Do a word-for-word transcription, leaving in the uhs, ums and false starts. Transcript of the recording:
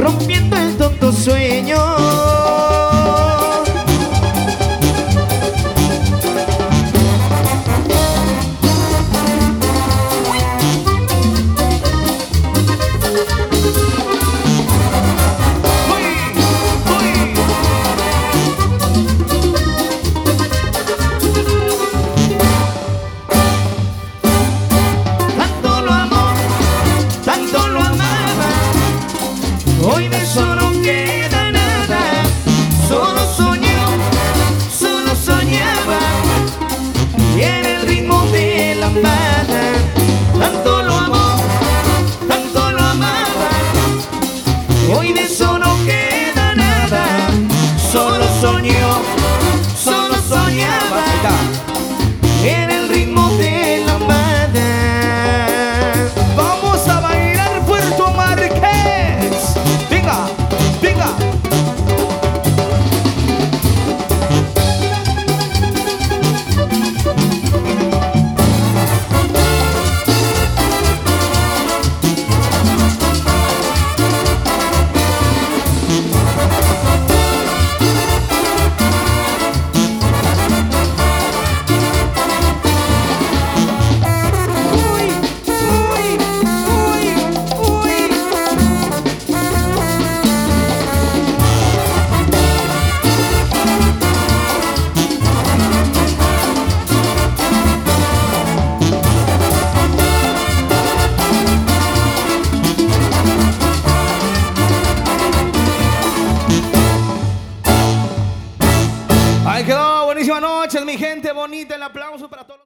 rompiendo el tonto sueño. Hoy de eso no queda nada, solo soñó, solo soñaba, y en el ritmo de la banda, tanto lo amó, tanto lo amaba. Hoy de eso no queda nada, solo soñó, solo soñaba, en el ritmo de la banda. Vamos a bailar Puerto Marqués. Venga, venga. Ahí quedó, buenísima noche, mi gente bonita, el aplauso para todos.